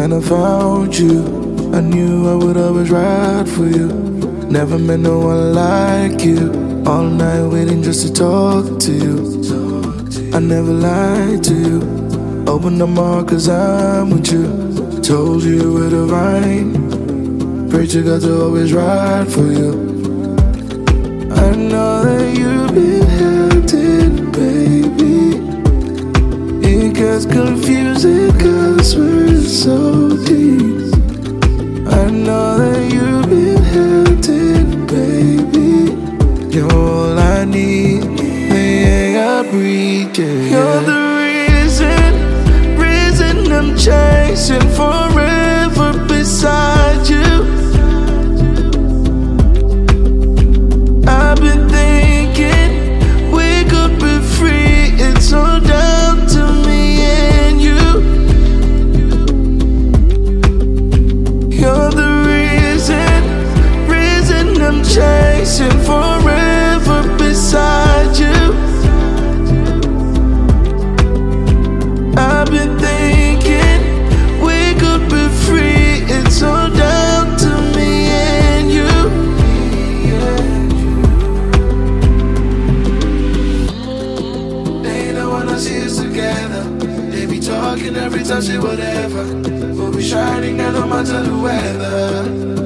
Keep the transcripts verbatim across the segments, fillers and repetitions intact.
when I found you, I knew I would always ride for you. Never met no one like you. All night waiting just to talk to you. I never lied to you. Open up my heart cause I'm with you. Told you where to find. Pray to God to always ride for you. I know that you've been hurting, baby. It gets confusing cause we're so deep. I know that you've been hurting, baby. You're all I need, yeah, I breathe, yeah. You're the reason, reason I'm chasing forever beside you. I've been thinking we could be free. It's all down to me and you. You're the reason, reason I'm chasing forever beside you. I've been thinking we could be free. It's all down to me and you. They don't wanna see us together. They be talking every time, say whatever. We'll be shining now no matter the weather.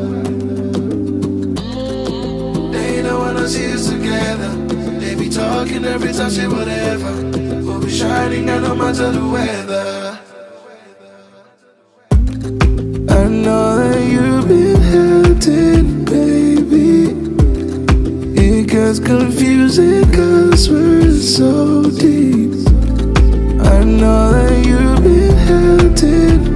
They don't wanna see us together. They be talking every time, say whatever. We'll be shining now no matter the weather. I know that you've been hurting, baby. It gets confusing cause we're so deep. I know that you've been hurting,